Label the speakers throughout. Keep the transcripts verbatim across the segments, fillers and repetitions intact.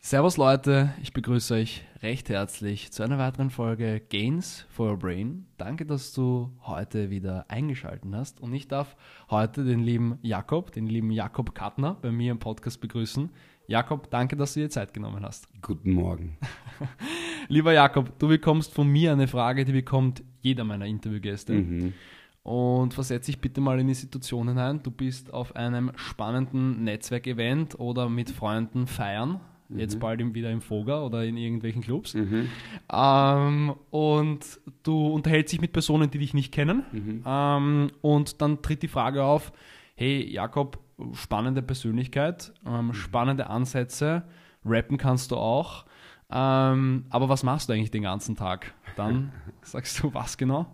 Speaker 1: Servus Leute, ich begrüße euch recht herzlich zu einer weiteren Folge Gains for Your Brain. Danke, dass du heute wieder eingeschaltet hast und ich darf heute den lieben Jakob, den lieben Jakob Kattner bei mir im Podcast begrüßen. Jakob, danke, dass du dir Zeit genommen hast.
Speaker 2: Guten Morgen.
Speaker 1: Lieber Jakob, du bekommst von mir eine Frage, die bekommt jeder meiner Interviewgäste.
Speaker 2: Mhm.
Speaker 1: Und versetz dich bitte mal in die Situation hinein. Du bist auf einem spannenden Netzwerkevent oder mit Freunden feiern. Jetzt mhm. bald wieder im Foga oder in irgendwelchen Clubs.
Speaker 2: Mhm.
Speaker 1: Ähm, und du unterhältst dich mit Personen, die dich nicht kennen.
Speaker 2: Mhm.
Speaker 1: Ähm, und dann tritt die Frage auf, hey Jakob, spannende Persönlichkeit, ähm, spannende Ansätze, rappen kannst du auch. Ähm, aber was machst du eigentlich den ganzen Tag? Dann sagst du, was genau?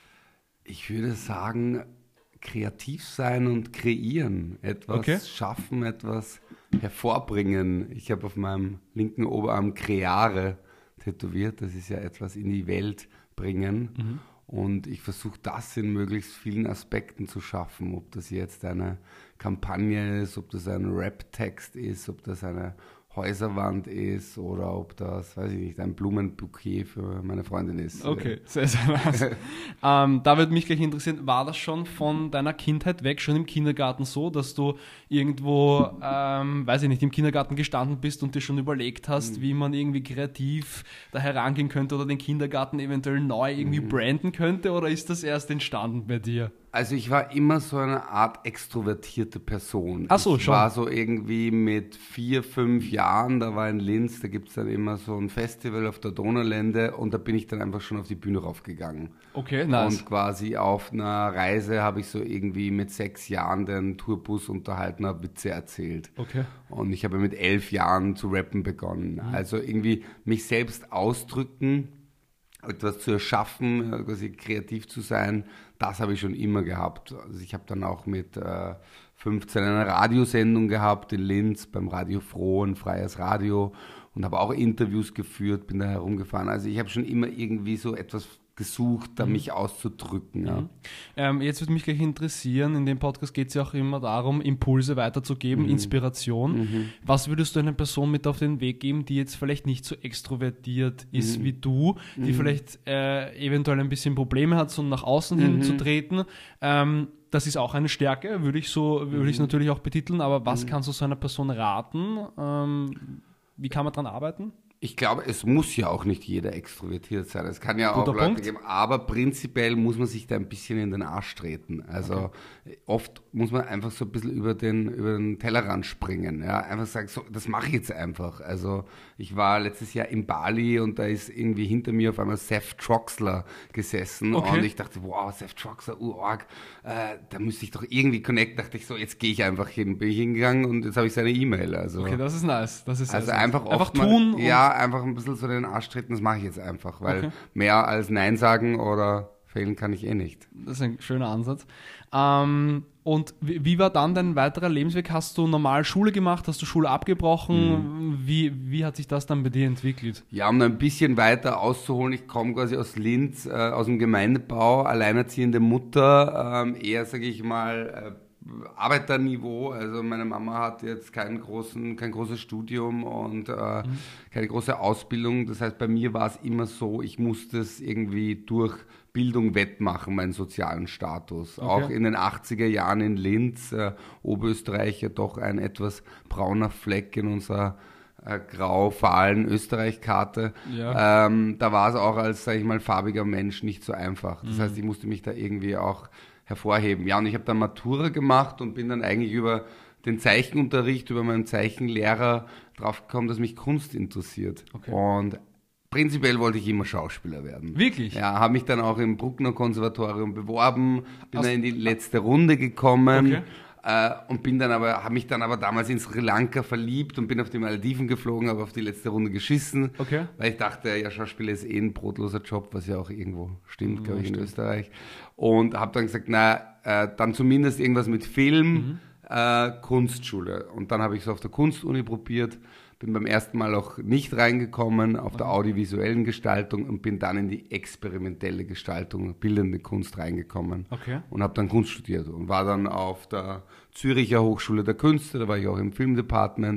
Speaker 2: Ich würde sagen, kreativ sein und kreieren. Etwas
Speaker 1: Okay.
Speaker 2: schaffen, etwas hervorbringen. Ich habe auf meinem linken Oberarm Creare tätowiert. Das ist ja etwas in die Welt bringen.
Speaker 1: Mhm.
Speaker 2: Und ich versuche das in möglichst vielen Aspekten zu schaffen. Ob das jetzt eine Kampagne ist, ob das ein Rap-Text ist, ob das eine Häuserwand ist oder ob das, weiß ich nicht, ein Blumenbouquet für meine Freundin ist.
Speaker 1: Okay, sehr, sehr nice. ähm, da würde mich gleich interessieren, war das schon von deiner Kindheit weg, schon im Kindergarten so, dass du irgendwo, ähm, weiß ich nicht, im Kindergarten gestanden bist und dir schon überlegt hast, mhm. wie man irgendwie kreativ da herangehen könnte oder den Kindergarten eventuell neu irgendwie mhm. branden könnte, oder ist das erst entstanden bei dir?
Speaker 2: Also ich war immer so eine Art extrovertierte Person.
Speaker 1: Ach so,
Speaker 2: ich
Speaker 1: schon.
Speaker 2: war so irgendwie mit vier, fünf Jahren, da war in Linz, da gibt es dann immer so ein Festival auf der Donaulände und da bin ich dann einfach schon auf die Bühne raufgegangen.
Speaker 1: Okay, nice.
Speaker 2: Und quasi auf einer Reise habe ich so irgendwie mit sechs Jahren den Tourbus unterhalten, habe Witze erzählt.
Speaker 1: Okay.
Speaker 2: Und ich habe mit elf Jahren zu rappen begonnen. Mhm. Also irgendwie mich selbst ausdrücken, etwas zu erschaffen, quasi kreativ zu sein, das habe ich schon immer gehabt. Also ich habe dann auch mit äh, fünfzehn eine Radiosendung gehabt in Linz beim Radio Froh, ein freies Radio, und habe auch Interviews geführt, bin da herumgefahren. Also ich habe schon immer irgendwie so etwas gesucht, da mich auszudrücken. Ja.
Speaker 1: Mhm. Ähm, jetzt würde mich gleich interessieren, in dem Podcast geht es ja auch immer darum, Impulse weiterzugeben,
Speaker 2: Mhm.
Speaker 1: Inspiration.
Speaker 2: Mhm.
Speaker 1: Was würdest du einer Person mit auf den Weg geben, die jetzt vielleicht nicht so extrovertiert ist
Speaker 2: Mhm.
Speaker 1: wie du, die
Speaker 2: Mhm.
Speaker 1: vielleicht äh, eventuell ein bisschen Probleme hat, so nach außen hin
Speaker 2: Mhm.
Speaker 1: zu treten? Ähm, das ist auch eine Stärke, würde ich so, würde ich es
Speaker 2: Mhm.
Speaker 1: natürlich auch betiteln, aber was
Speaker 2: Mhm.
Speaker 1: kannst du so einer Person raten? Ähm, wie kann man daran arbeiten?
Speaker 2: Ich glaube, es muss ja auch nicht jeder extrovertiert sein. Es kann ja auch
Speaker 1: Guter
Speaker 2: Leute
Speaker 1: Punkt.
Speaker 2: geben, aber prinzipiell muss man sich da ein bisschen in den Arsch treten. Also okay. Oft muss man einfach so ein bisschen über den, über den Tellerrand springen. Ja? Einfach sagen, so, das mache ich jetzt einfach. Also ich war letztes Jahr in Bali und da ist irgendwie hinter mir auf einmal Seth Troxler gesessen.
Speaker 1: Okay.
Speaker 2: Und ich dachte, wow, Seth Troxler, urorg, äh, da müsste ich doch irgendwie connecten. Dachte ich so, jetzt gehe ich einfach hin. Bin ich hingegangen und jetzt habe ich seine E-Mail. Also,
Speaker 1: Okay, das ist nice. Das ist sehr,
Speaker 2: also
Speaker 1: sehr
Speaker 2: einfach,
Speaker 1: nice. Einfach
Speaker 2: oft mal,
Speaker 1: tun. Und
Speaker 2: ja, einfach ein bisschen so den Arsch treten, das mache ich jetzt einfach, weil
Speaker 1: Okay.
Speaker 2: mehr als Nein sagen oder fehlen kann ich eh nicht.
Speaker 1: Das ist ein schöner Ansatz. Ähm, und wie, wie war dann dein weiterer Lebensweg? Hast du normal Schule gemacht? Hast du Schule abgebrochen?
Speaker 2: Mhm.
Speaker 1: Wie, wie hat sich das dann bei dir entwickelt?
Speaker 2: Ja, um ein bisschen weiter auszuholen, ich komme quasi aus Linz, äh, aus dem Gemeindebau, alleinerziehende Mutter, ähm, eher, sage ich mal, äh, Arbeiterniveau, also meine Mama hat jetzt keinen großen, kein großes Studium und äh, mhm. keine große Ausbildung. Das heißt, bei mir war es immer so, ich musste es irgendwie durch Bildung wettmachen, meinen sozialen Status.
Speaker 1: Okay.
Speaker 2: Auch in den achtziger Jahren in Linz, äh, Oberösterreich, ja doch ein etwas brauner Fleck in unserer äh, grau-fahlen Österreich-Karte.
Speaker 1: Ja.
Speaker 2: Ähm, da war es auch als, sage ich mal, farbiger Mensch nicht so einfach. Das
Speaker 1: Mhm.
Speaker 2: heißt, ich musste mich da irgendwie auch hervorheben. Ja, und ich habe dann Matura gemacht und bin dann eigentlich über den Zeichenunterricht, über meinen Zeichenlehrer draufgekommen, dass mich Kunst interessiert.
Speaker 1: Okay.
Speaker 2: Und prinzipiell wollte ich immer Schauspieler werden.
Speaker 1: Wirklich?
Speaker 2: Ja, habe mich dann auch im Bruckner Konservatorium beworben, bin
Speaker 1: Aus-
Speaker 2: dann in die letzte Runde gekommen.
Speaker 1: Okay.
Speaker 2: Äh, und bin dann aber, habe mich dann aber damals in Sri Lanka verliebt und bin auf die Malediven geflogen, habe auf die letzte Runde geschissen,
Speaker 1: Okay.
Speaker 2: weil ich dachte, ja, Schauspieler ist eh ein brotloser Job, was ja auch irgendwo stimmt,
Speaker 1: Mhm,
Speaker 2: glaube ich, in
Speaker 1: stimmt.
Speaker 2: Österreich. Und habe dann gesagt, na, äh, dann zumindest irgendwas mit Film,
Speaker 1: Mhm.
Speaker 2: äh, Kunstschule. Und dann habe ich so auf der Kunstuni probiert, bin beim ersten Mal auch nicht reingekommen auf der audiovisuellen Gestaltung und bin dann in die experimentelle Gestaltung, bildende Kunst reingekommen.
Speaker 1: Okay.
Speaker 2: Und habe dann Kunst studiert und war dann auf der Züricher Hochschule der Künste, da war ich auch im Filmdepartment,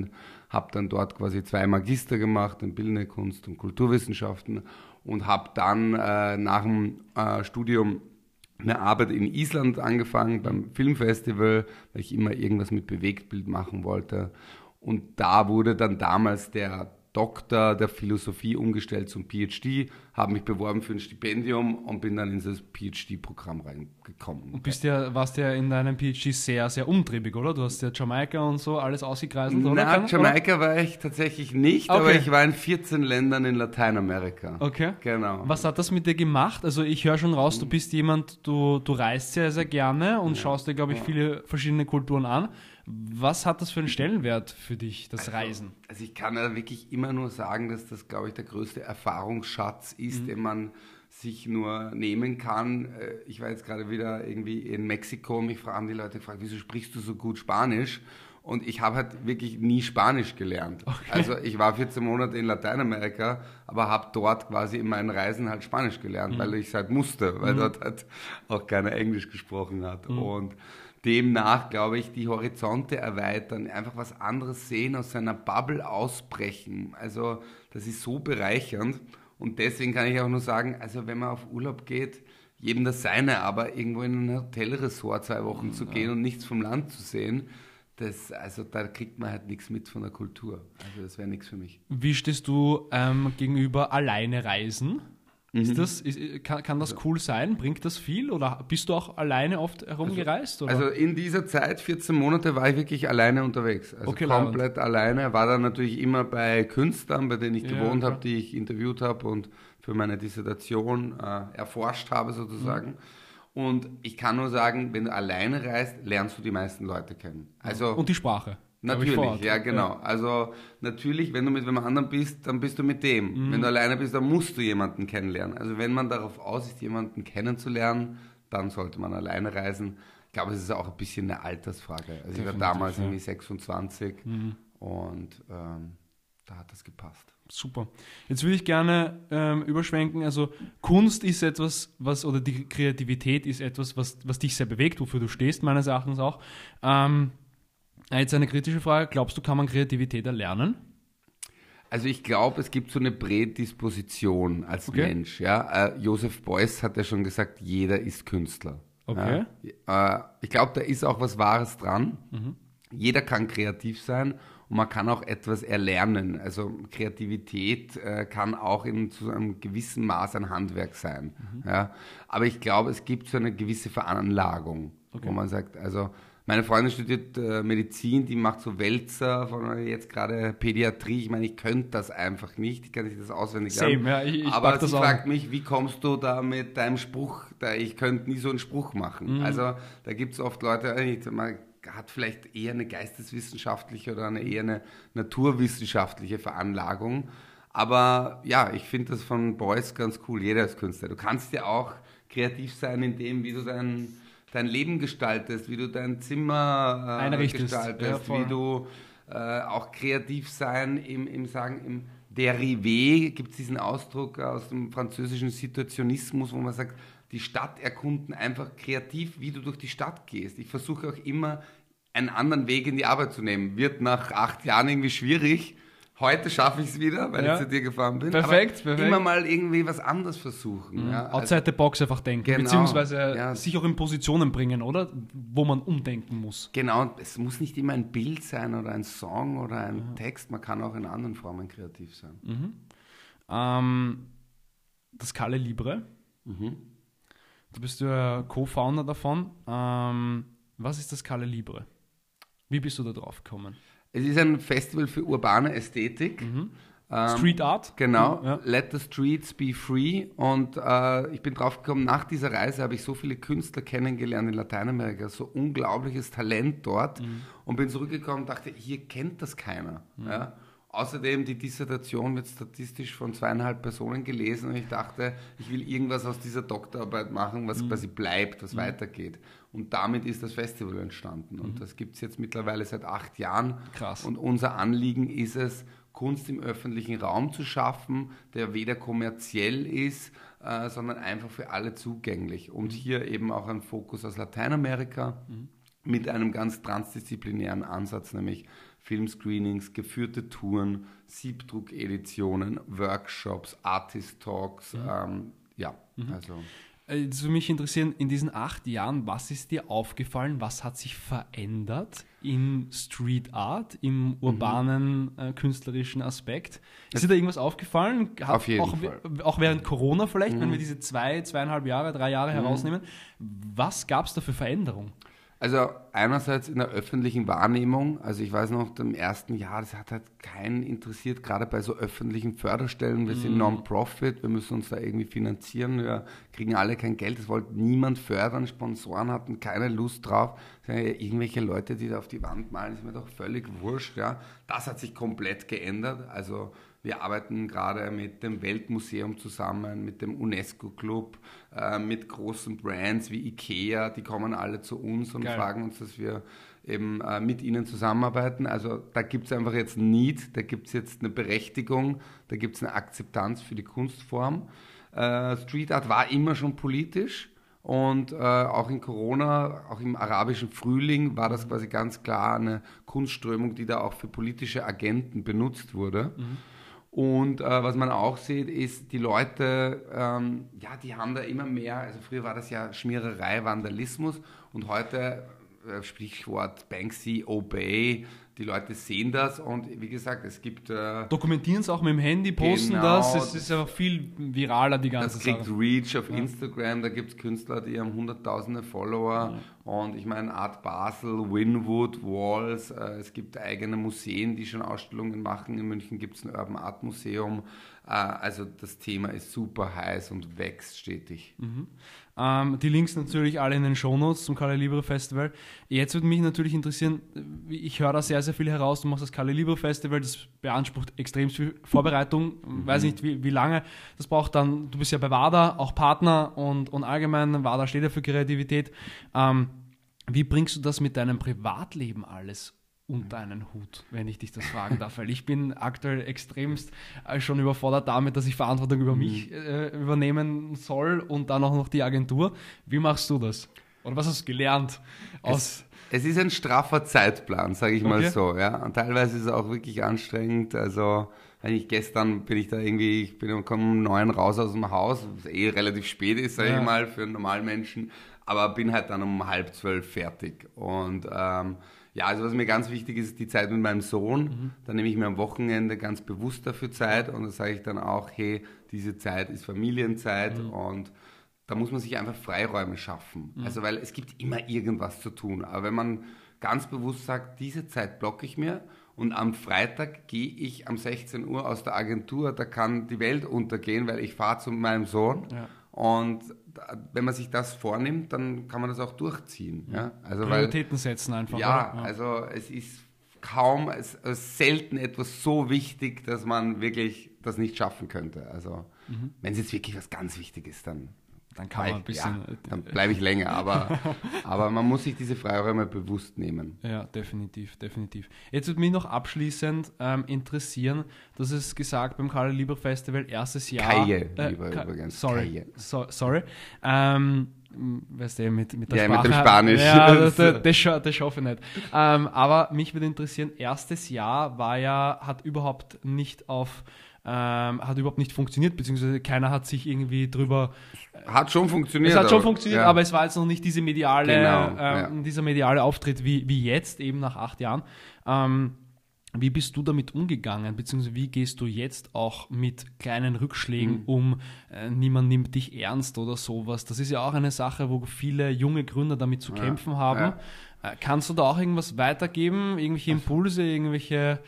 Speaker 2: habe dann dort quasi zwei Magister gemacht in Bildende Kunst und Kulturwissenschaften und habe dann äh, nach dem äh, Studium eine Arbeit in Island angefangen beim Filmfestival, weil ich immer irgendwas mit Bewegtbild machen wollte. Und da wurde dann damals der Doktor der Philosophie umgestellt zum PhD, habe mich beworben für ein Stipendium und bin dann in das PhD-Programm reingekommen.
Speaker 1: Und bist ja, warst ja in deinem PhD sehr, sehr umtriebig, oder? Du hast ja Jamaika und so alles ausgekreiselt, oder?
Speaker 2: Na, Jamaika war ich tatsächlich nicht, okay. aber ich war in vierzehn Ländern in Lateinamerika.
Speaker 1: Okay.
Speaker 2: Genau.
Speaker 1: Was hat das mit dir gemacht? Also ich höre schon raus, du bist jemand, du, du reist sehr, sehr gerne und ja. schaust dir, glaube ich, viele verschiedene Kulturen an. Was hat das für einen Stellenwert für dich, das
Speaker 2: also,
Speaker 1: Reisen?
Speaker 2: Also ich kann ja wirklich immer nur sagen, dass das, glaube ich, der größte Erfahrungsschatz ist, mhm. den man sich nur nehmen kann. Ich war jetzt gerade wieder irgendwie in Mexiko und mich haben die Leute gefragt, wieso sprichst du so gut Spanisch? Und ich habe halt wirklich nie Spanisch gelernt. Okay. Also ich war vierzehn Monate in Lateinamerika, aber habe dort quasi in meinen Reisen halt Spanisch gelernt, mhm. weil ich es halt musste, weil mhm. dort halt auch keiner Englisch gesprochen hat. Mhm. Und demnach, glaube ich, die Horizonte erweitern, einfach was anderes sehen, aus seiner Bubble ausbrechen. Also das ist so bereichernd und deswegen kann ich auch nur sagen, also wenn man auf Urlaub geht, jedem das seine, aber irgendwo in ein Hotelresort zwei Wochen zu gehen und nichts vom Land zu sehen, das, also da kriegt man halt nichts mit von der Kultur. Also das wäre nichts für mich.
Speaker 1: Wie stehst du ähm, gegenüber alleine reisen? Ist das, ist, kann, kann das cool sein? Bringt das viel? Oder bist du auch alleine oft herumgereist?
Speaker 2: Also, also in dieser Zeit, vierzehn Monate, war ich wirklich alleine unterwegs. Also
Speaker 1: okay,
Speaker 2: komplett leid. alleine. War dann natürlich immer bei Künstlern, bei denen ich ja, gewohnt habe, die ich interviewt habe und für meine Dissertation äh, erforscht habe sozusagen. Mhm. Und ich kann nur sagen, wenn du alleine reist, lernst du die meisten Leute kennen. Also,
Speaker 1: und die Sprache.
Speaker 2: Natürlich, ja genau. Ja. Also natürlich, wenn du mit jemand anderem bist, dann bist du mit dem. Mhm. Wenn du alleine bist, dann musst du jemanden kennenlernen. Also wenn man darauf aus ist, jemanden kennenzulernen, dann sollte man alleine reisen. Ich glaube, es ist auch ein bisschen eine Altersfrage. Also Definitiv, ich war damals ja. irgendwie sechsundzwanzig mhm. und ähm, da hat das gepasst.
Speaker 1: Super. Jetzt würde ich gerne ähm, überschwenken, also Kunst ist etwas, was, oder die Kreativität ist etwas, was, was dich sehr bewegt, wofür du stehst, meines Erachtens auch. Ähm, Jetzt eine kritische Frage. Glaubst du, kann man Kreativität erlernen?
Speaker 2: Also ich glaube, es gibt so eine Prädisposition als okay. Mensch. Ja? Äh, Joseph Beuys hat ja schon gesagt, jeder ist Künstler.
Speaker 1: Okay.
Speaker 2: Ja? Äh, ich glaube, da ist auch was Wahres dran. Mhm. Jeder kann kreativ sein und man kann auch etwas erlernen. Also Kreativität äh, kann auch in zu einem gewissen Maß ein Handwerk sein. Mhm. Ja? Aber ich glaube, es gibt so eine gewisse Veranlagung, okay. wo man sagt, also meine Freundin studiert äh, Medizin, die macht so Wälzer von jetzt gerade Pädiatrie. Ich meine, ich könnte das einfach nicht, ich kann nicht das auswendig lernen.
Speaker 1: Same, ja, ich, ich
Speaker 2: Aber
Speaker 1: sie
Speaker 2: sie fragt mich, wie kommst du da mit deinem Spruch? Da, ich könnte nie so einen Spruch machen. Mhm. Also da gibt es oft Leute, man hat vielleicht eher eine geisteswissenschaftliche oder eine eher eine naturwissenschaftliche Veranlagung. Aber ja, ich finde das von Beuys ganz cool, jeder ist Künstler. Du kannst ja auch kreativ sein in dem, wie du dein... dein Leben gestaltest, wie du dein Zimmer äh, gestaltest, ja, wie du äh, auch kreativ sein im, im Sagen, im Dérivé, gibt es diesen Ausdruck aus dem französischen Situationismus, wo man sagt, die Stadt erkunden, einfach kreativ, wie du durch die Stadt gehst. Ich versuche auch immer, einen anderen Weg in die Arbeit zu nehmen. Wird nach acht Jahren irgendwie schwierig. Heute schaffe ich es wieder, weil ja. ich zu dir gefahren bin.
Speaker 1: Perfekt,
Speaker 2: aber
Speaker 1: perfekt.
Speaker 2: Immer mal irgendwie was anderes versuchen.
Speaker 1: Mhm.
Speaker 2: Ja.
Speaker 1: Outside also, the box einfach denken,
Speaker 2: genau,
Speaker 1: beziehungsweise
Speaker 2: ja.
Speaker 1: sich auch in Positionen bringen, oder? Wo man umdenken muss.
Speaker 2: Genau, es muss nicht immer ein Bild sein oder ein Song oder ein ja. Text, man kann auch in anderen Formen kreativ sein.
Speaker 1: Mhm. Ähm, das Calle Libre,
Speaker 2: mhm.
Speaker 1: du bist ja Co-Founder davon. Ähm, was ist das Calle Libre? Wie bist du da drauf gekommen?
Speaker 2: Es ist ein Festival für urbane Ästhetik.
Speaker 1: Mhm. Ähm, Street Art?
Speaker 2: Genau,
Speaker 1: ja.
Speaker 2: Let the Streets be free. Und äh, ich bin drauf gekommen, nach dieser Reise habe ich so viele Künstler kennengelernt in Lateinamerika, so unglaubliches Talent dort. Mhm. Und bin zurückgekommen und dachte, hier kennt das keiner. Mhm. Ja? Außerdem, die Dissertation wird statistisch von zweieinhalb Personen gelesen und ich dachte, ich will irgendwas aus dieser Doktorarbeit machen, was mhm. quasi bleibt, was mhm. weitergeht. Und damit ist das Festival entstanden. Und mhm. das gibt es jetzt mittlerweile seit acht Jahren.
Speaker 1: Krass.
Speaker 2: Und unser Anliegen ist es, Kunst im öffentlichen Raum zu schaffen, der weder kommerziell ist, äh, sondern einfach für alle zugänglich. Und hier eben auch ein Fokus aus Lateinamerika mhm. mit einem ganz transdisziplinären Ansatz, nämlich Filmscreenings, geführte Touren, Siebdruck-Editionen, Workshops, Artist-Talks, mhm. ähm, ja, mhm. also...
Speaker 1: Es würde mich interessieren, in diesen acht Jahren, was ist dir aufgefallen, was hat sich verändert in Street Art, im urbanen mhm. äh, künstlerischen Aspekt? Ist dir da irgendwas aufgefallen? Hat
Speaker 2: Auf jeden
Speaker 1: auch,
Speaker 2: Fall.
Speaker 1: Auch während Corona vielleicht,
Speaker 2: mhm.
Speaker 1: wenn wir diese zwei, zweieinhalb Jahre, drei Jahre mhm. herausnehmen. Was gab es da für Veränderungen?
Speaker 2: Also einerseits in der öffentlichen Wahrnehmung, also ich weiß noch, im ersten Jahr, das hat halt keinen interessiert, gerade bei so öffentlichen Förderstellen, wir mm. sind Non-Profit, wir müssen uns da irgendwie finanzieren, wir kriegen alle kein Geld, das wollte niemand fördern, Sponsoren hatten keine Lust drauf, irgendwelche Leute, die da auf die Wand malen, ist mir doch völlig wurscht, ja. Das hat sich komplett geändert, also wir arbeiten gerade mit dem Weltmuseum zusammen, mit dem UNESCO-Club, äh, mit großen Brands wie Ikea, die kommen alle zu uns und Geil. fragen uns, dass wir eben äh, mit ihnen zusammenarbeiten. Also da gibt es einfach jetzt ein Need, da gibt es jetzt eine Berechtigung, da gibt es eine Akzeptanz für die Kunstform. Äh, Street Art war immer schon politisch. Und äh, auch in Corona, auch im arabischen Frühling war das quasi ganz klar eine Kunstströmung, die da auch für politische Agenten benutzt wurde. Mhm. Und äh, was man auch sieht, ist, die Leute, ähm, ja, die haben da immer mehr, also früher war das ja Schmiererei, Vandalismus und heute, äh, Sprichwort Banksy, Obey, die Leute sehen das und wie gesagt, es gibt... Äh,
Speaker 1: Dokumentieren es auch mit dem Handy, posten genau, das, es ist einfach viel viraler, die ganze Sache.
Speaker 2: Das kriegt Reach auf ja. Instagram, da gibt es Künstler, die haben hunderttausende Follower ja. und ich meine Art Basel, Winwood, Walls, äh, es gibt eigene Museen, die schon Ausstellungen machen, in München gibt es ein Urban Art Museum, äh, also das Thema ist super heiß und wächst stetig.
Speaker 1: Mhm. Ähm, die Links natürlich alle in den Shownotes zum Calle Libre Festival. Jetzt würde mich natürlich interessieren, ich höre da sehr, sehr viel heraus, du machst das Calle Libre Festival, das beansprucht extrem viel Vorbereitung, mhm. weiß nicht wie, wie lange das braucht dann, du bist ja bei WADA auch Partner und, und allgemein, WADA steht ja für Kreativität. Ähm, wie bringst du das mit deinem Privatleben alles unter einen Hut, wenn ich dich das fragen darf, weil ich bin aktuell extremst äh, schon überfordert damit, dass ich Verantwortung über mhm. mich äh, übernehmen soll und dann auch noch die Agentur. Wie machst du das? Oder was hast du gelernt? Aus
Speaker 2: es, es ist ein straffer Zeitplan, sage ich mal okay. so. Ja? Und teilweise ist es auch wirklich anstrengend. Also wenn ich gestern bin ich da irgendwie, ich bin komme um neun raus aus dem Haus, was eh relativ spät ist, sage ja. ich mal, für einen normalen Menschen, aber bin halt dann um halb zwölf fertig. Und ähm, ja, also was mir ganz wichtig ist, ist die Zeit mit meinem Sohn. Mhm. Da nehme ich mir am Wochenende ganz bewusst dafür Zeit und da sage ich dann auch, hey, diese Zeit ist Familienzeit mhm. und da muss man sich einfach Freiräume schaffen. Mhm. Also weil es gibt immer irgendwas zu tun. Aber wenn man ganz bewusst sagt, diese Zeit blocke ich mir und am Freitag gehe ich um sechzehn Uhr aus der Agentur, da kann die Welt untergehen, weil ich fahre zu meinem Sohn. Ja. Und wenn man sich das vornimmt, dann kann man das auch durchziehen. Ja? Also
Speaker 1: Prioritäten
Speaker 2: weil,
Speaker 1: setzen einfach.
Speaker 2: Ja, ja, also es ist kaum, es ist selten etwas so wichtig, dass man wirklich das nicht schaffen könnte. Also mhm. wenn es jetzt wirklich was ganz wichtig ist, dann,
Speaker 1: dann kann man ein bisschen...
Speaker 2: Ja, dann bleibe ich länger, aber, aber man muss sich diese Freiräume bewusst nehmen.
Speaker 1: Ja, definitiv, definitiv. Jetzt würde mich noch abschließend ähm, interessieren, dass es gesagt beim Calle Libre Festival erstes Jahr...
Speaker 2: Kaye,
Speaker 1: äh,
Speaker 2: lieber
Speaker 1: Ka-
Speaker 2: übrigens.
Speaker 1: Sorry,
Speaker 2: Kaye.
Speaker 1: so, sorry. Ähm, weißt du, mit, mit der
Speaker 2: ja,
Speaker 1: Sprache...
Speaker 2: mit dem Spanisch.
Speaker 1: Ja, das, das, das, scha- das schaffe ich nicht. Ähm, aber mich würde interessieren, erstes Jahr war ja, hat überhaupt nicht auf... Ähm, hat überhaupt nicht funktioniert, beziehungsweise keiner hat sich irgendwie drüber...
Speaker 2: Hat schon funktioniert.
Speaker 1: Es hat schon funktioniert, ja. aber es war jetzt noch nicht diese mediale,
Speaker 2: genau,
Speaker 1: ähm,
Speaker 2: ja.
Speaker 1: dieser mediale Auftritt wie, wie jetzt, eben nach acht Jahren. Ähm, wie bist du damit umgegangen, beziehungsweise wie gehst du jetzt auch mit kleinen Rückschlägen mhm. um? Äh, niemand nimmt dich ernst oder sowas. Das ist ja auch eine Sache, wo viele junge Gründer damit zu ja. kämpfen haben. Ja. Äh, kannst du da auch irgendwas weitergeben? Irgendwelche Impulse, irgendwelche...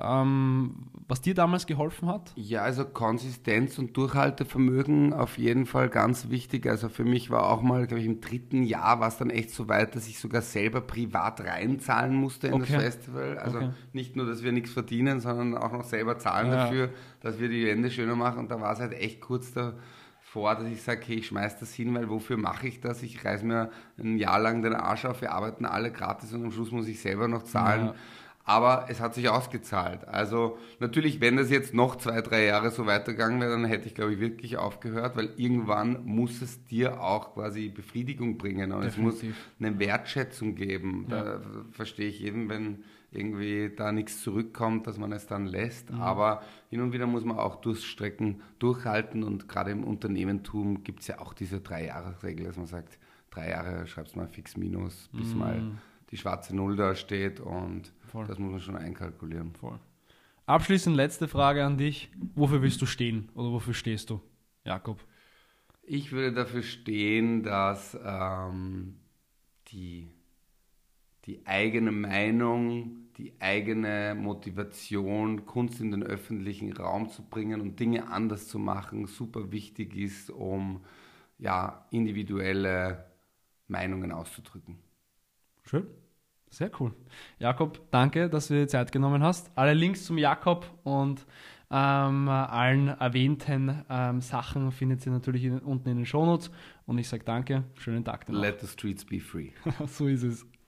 Speaker 1: Ähm, was dir damals geholfen hat?
Speaker 2: Ja, also Konsistenz und Durchhaltevermögen auf jeden Fall ganz wichtig. Also für mich war auch mal, glaube ich, im dritten Jahr war es dann echt so weit, dass ich sogar selber privat reinzahlen musste in okay. das Festival. Also okay. nicht nur, dass wir nichts verdienen, sondern auch noch selber zahlen ja. dafür, dass wir die Wände schöner machen. Und da war es halt echt kurz davor, dass ich sage, okay, ich schmeiß das hin, weil wofür mache ich das? Ich reiß mir ein Jahr lang den Arsch auf, wir arbeiten alle gratis und am Schluss muss ich selber noch zahlen. Ja. Aber es hat sich ausgezahlt. Also natürlich, wenn das jetzt noch zwei, drei Jahre so weitergegangen wäre, dann hätte ich, glaube ich, wirklich aufgehört, weil irgendwann muss es dir auch quasi Befriedigung bringen und Definitiv. Es muss eine Wertschätzung geben. Ja. Da verstehe ich eben, wenn irgendwie da nichts zurückkommt, dass man es dann lässt.
Speaker 1: Mhm.
Speaker 2: Aber hin und wieder muss man auch Durststrecken durchhalten und gerade im Unternehmertum gibt es ja auch diese Drei-Jahres-Regel, dass man sagt, drei Jahre schreibst du mal fix minus, bis
Speaker 1: Mhm.
Speaker 2: mal die schwarze Null da steht und
Speaker 1: Voll.
Speaker 2: das muss man schon einkalkulieren.
Speaker 1: Voll. Abschließend letzte Frage an dich. Wofür willst du stehen oder wofür stehst du, Jakob?
Speaker 2: Ich würde dafür stehen, dass ähm, die, die eigene Meinung, die eigene Motivation, Kunst in den öffentlichen Raum zu bringen und Dinge anders zu machen, super wichtig ist, um ja, individuelle Meinungen auszudrücken.
Speaker 1: Schön. Sehr cool. Jakob, danke, dass du dir die Zeit genommen hast. Alle Links zum Jakob und ähm, allen erwähnten ähm, Sachen findet ihr natürlich in, unten in den Shownotes. Und ich sage danke, schönen Tag dir noch.
Speaker 2: Let the streets be free.
Speaker 1: So ist es.